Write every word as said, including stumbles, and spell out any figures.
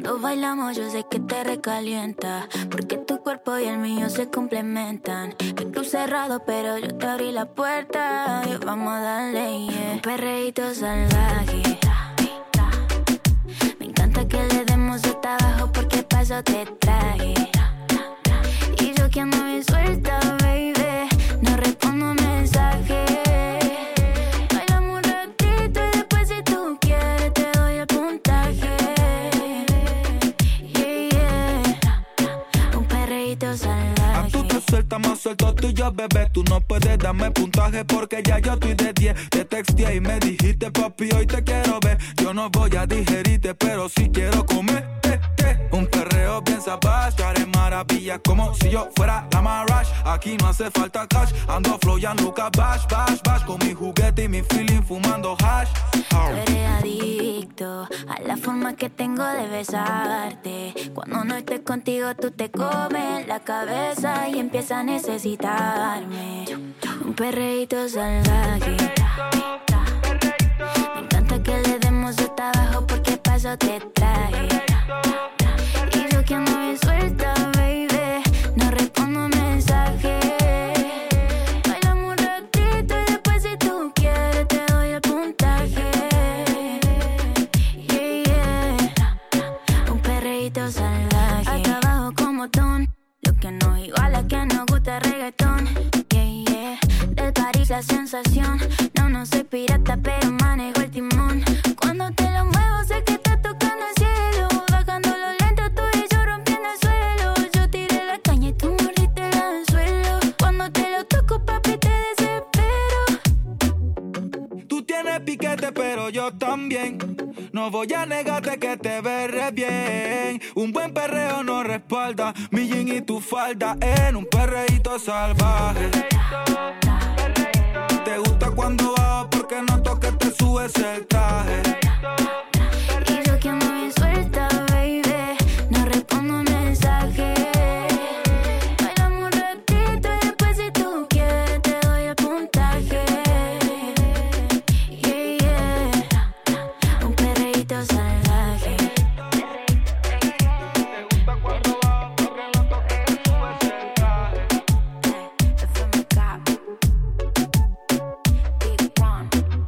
Cuando bailamos yo sé que te recalienta, porque tu cuerpo y el mío se complementan. El club cerrado pero yo te abrí la puerta y vamos a darle, yeah. Un perreíto salvaje. Me encanta que le demos hasta abajo porque pa' eso te traje. Y yo que ando bien suelta, baby, no respondo mensajes. Bailamos un ratito y después si tú quieres te doy el puntaje. Yeah, yeah. Un perreíto salvaje. A tú te sueltas más suelto tú y yo, bebé. Tú no puedes darme puntaje porque ya yo estoy de diez. Te texteé y me dijiste, papi, hoy te quiero ver. Yo no voy a digerirte, pero sí quiero comer. Eh, eh. Un perreo bien salvaje, haré maravillas como si yo fuera la Marash. Aquí no hace falta cash, ando flow ya Lucas bash, bash, bash. Con mi juguete y mi feeling fumando hash. Tú eres adicto a la forma que tengo de besarte. Cuando no estés contigo tú te comes la cabeza y empiezas a necesitarme. Un perreíto salvaje. Me encanta que le demos hasta abajo porque pa' eso te traje. Y yo que ando bien suelta, baby, no respondo mensajes. Bailamos un ratito y después si tú quieres te doy el puntaje. Yeah, yeah. Un perreíto salvaje. Hasta abajo como ton, lo que nos iguala que nos gusta el reggaetón. Yeah, yeah. Del París la sensación. No, no soy pirata pero manejo el timón. Cuando te lo muevo sé que estás tocando el cielo. Bajándolo lento tú y yo rompiendo el suelo. Yo tiré la caña y tú mordiste el anzuelo. Cuando te lo toco papi te desespero. Tú tienes piquete pero yo también. No voy a negarte que te ves bien. Un buen perreo no respalda mi jean y tu falda en un perreíto salvaje. Te gusta cuando bajo porque noto que te subes el traje.